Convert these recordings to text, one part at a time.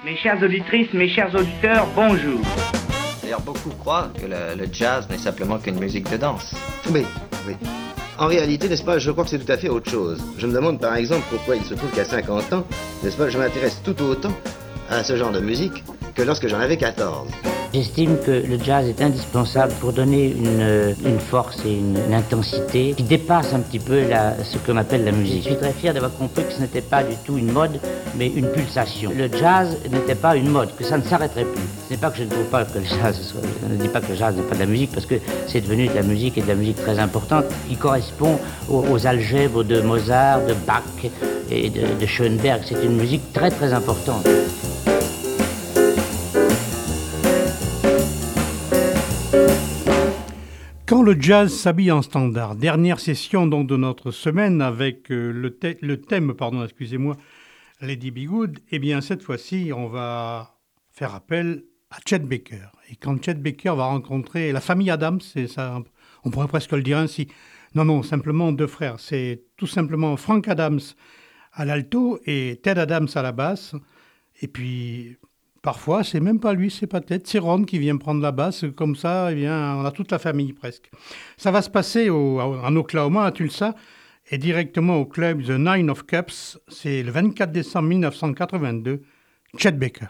Mes chères auditrices, mes chers auditeurs, bonjour. D'ailleurs, beaucoup croient que le jazz n'est simplement qu'une musique de danse. Oui. En réalité, n'est-ce pas, je crois que c'est tout à fait autre chose. Je me demande par exemple pourquoi il se trouve qu'à 50 ans, n'est-ce pas, je m'intéresse tout autant à ce genre de musique que lorsque j'en avais 14. J'estime que le jazz est indispensable pour donner une force et une intensité qui dépasse un petit peu ce qu'on appelle la musique. Je suis très fier d'avoir compris que ce n'était pas du tout une mode, mais une pulsation. Le jazz n'était pas une mode, que ça ne s'arrêterait plus. Ce n'est pas que je ne trouve pas que le jazz je ne dis pas que le jazz n'est pas de la musique, parce que c'est devenu de la musique et de la musique très importante. Il correspond aux algèbres de Mozart, de Bach et de Schoenberg. C'est une musique très très importante. Quand le jazz s'habille en standard, dernière session donc de notre semaine avec le thème, Lady Be Good, eh bien cette fois-ci on va faire appel à Chet Baker. Et quand Chet Baker va rencontrer la famille Adams, c'est ça, on pourrait presque le dire ainsi. Non, simplement deux frères. C'est tout simplement Frank Adams à l'alto et Ted Adams à la basse. Et puis parfois, c'est même pas lui, c'est pas Ted, c'est Ron qui vient prendre la basse. Comme ça, eh bien, on a toute la famille presque. Ça va se passer en Oklahoma, à Tulsa, et directement au club The Nine of Cups. C'est le 24 décembre 1982, Chet Baker.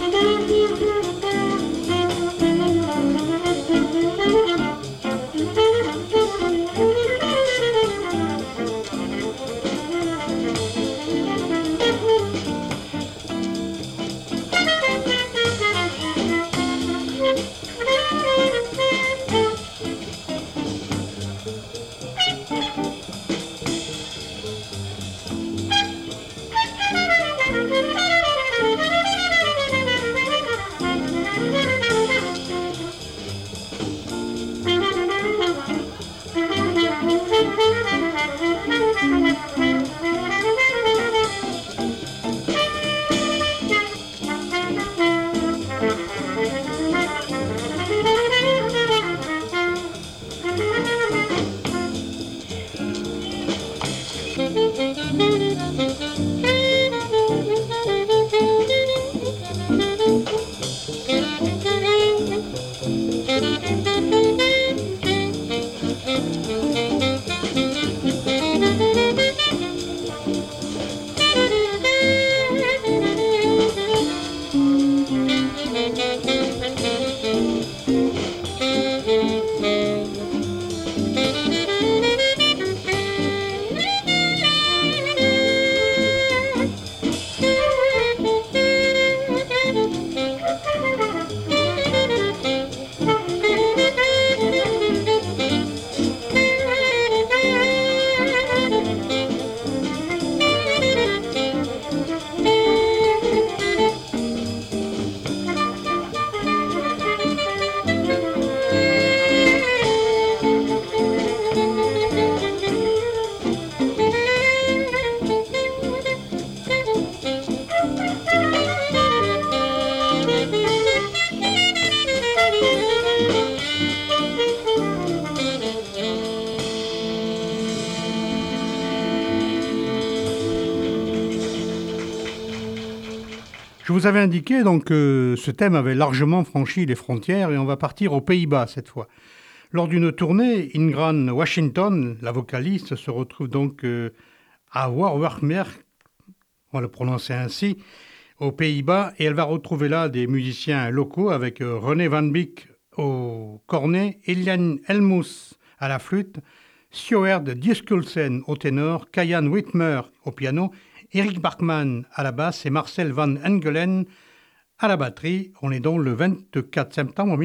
Je vous avais indiqué donc que ce thème avait largement franchi les frontières et on va partir aux Pays-Bas cette fois. Lors d'une tournée, Ingrid Washington, la vocaliste, se retrouve donc à Warwerkmerk, on va le prononcer ainsi, aux Pays-Bas, et elle va retrouver là des musiciens locaux avec René Van Beek au cornet, Eliane Elmus à la flûte, Sjoerd Djuskulsen au ténor, Kajan Whitmer au piano, Eric Bachmann à la basse et Marcel Van Engelen à la batterie. On est donc le 24 septembre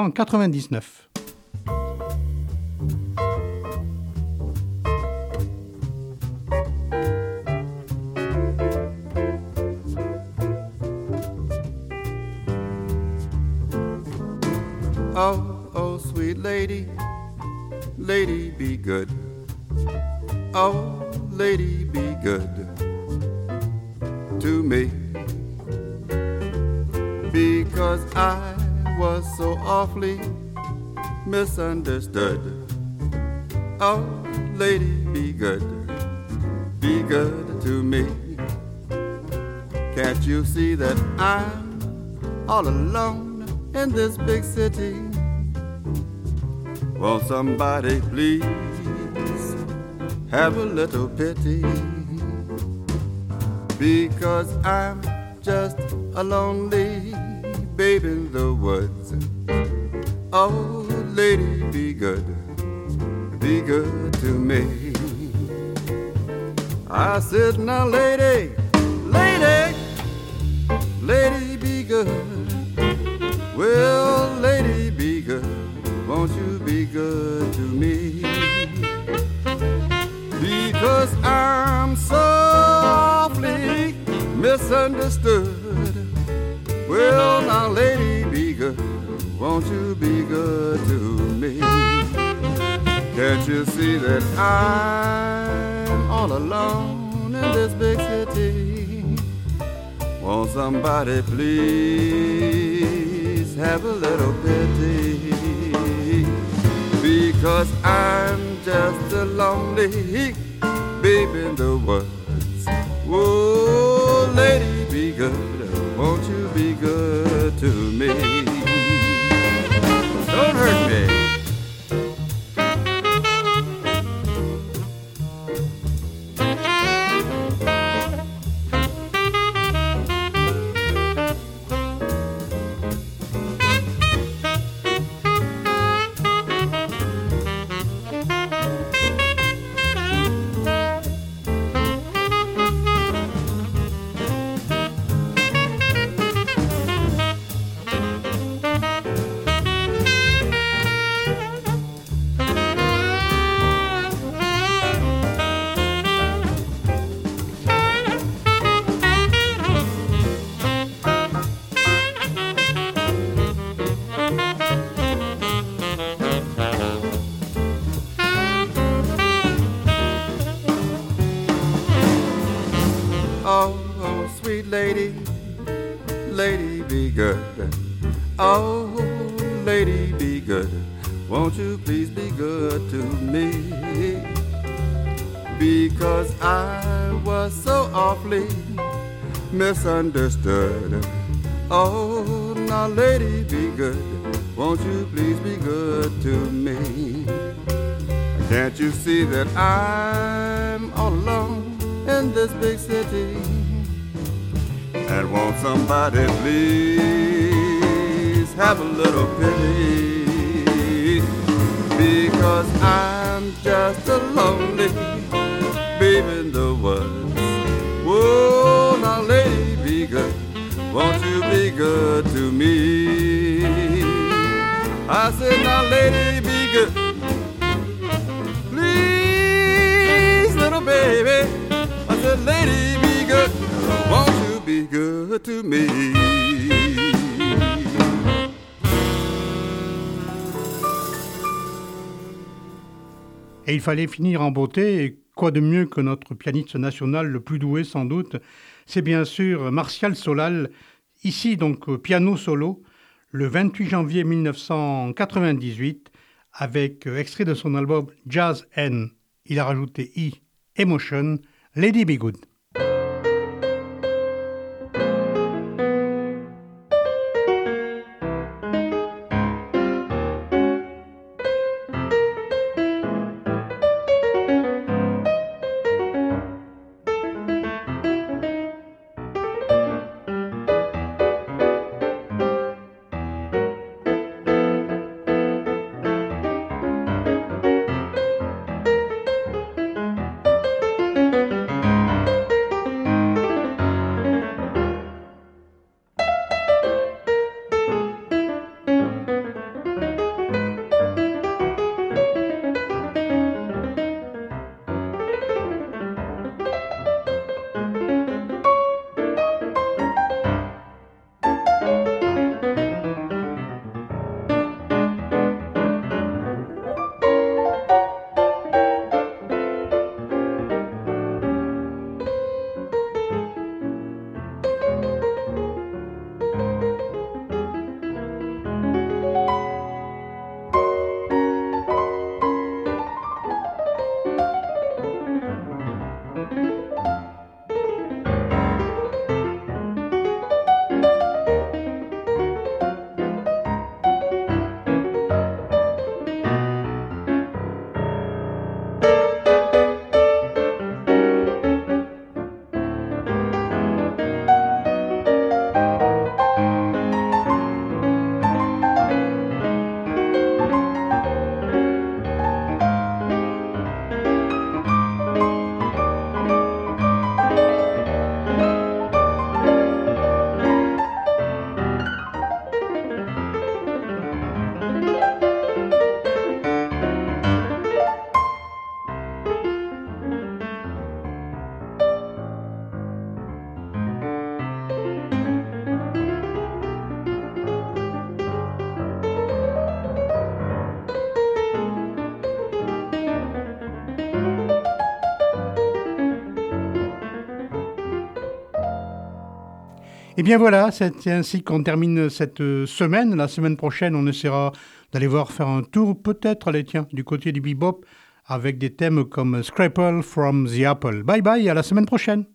1999. Oh, oh, sweet lady, lady be good. Oh, lady be good to me, because I was so awfully misunderstood. Oh, lady be good to me. Can't you see that I'm all alone in this big city? Won't somebody please have a little pity? Because I'm just a lonely babe in the woods. Oh, lady, be good to me. I said, now, lady, lady, lady, be good. Well, lady, be good. Won't you be good to me? Because I'm so awfully misunderstood. Well, now, lady, be good. Won't you be good to me? Can't you see that I'm all alone in this big city? Won't somebody please have a little pity? Because I'm just a lonely babe in the woods. Whoa, lady, be good. Won't you be good to me? Don't hurt me. be good. Oh, lady, be good. Won't you please be good to me? Because I was so awfully misunderstood. Oh, now lady, be good. Won't you please be good to me? Can't you see that I'm all alone in this big city? And won't somebody please have a little pity? Because I'm just a lonely baby in the woods. Whoa, now lady, be good. Won't you be good to me? I said, now lady, be good. Please, little baby. I said, lady, be good. Won't you be good to me? Et il fallait finir en beauté, et quoi de mieux que notre pianiste national le plus doué sans doute, c'est bien sûr Martial Solal, ici donc piano solo, le 28 janvier 1998, avec extrait de son album Jazz N. Il a rajouté Emotion, Lady Be Good. Et bien voilà, c'est ainsi qu'on termine cette semaine. La semaine prochaine, on essaiera d'aller voir faire un tour, peut-être, allez tiens, du côté du bebop, avec des thèmes comme Scrapple from the Apple. Bye bye, à la semaine prochaine.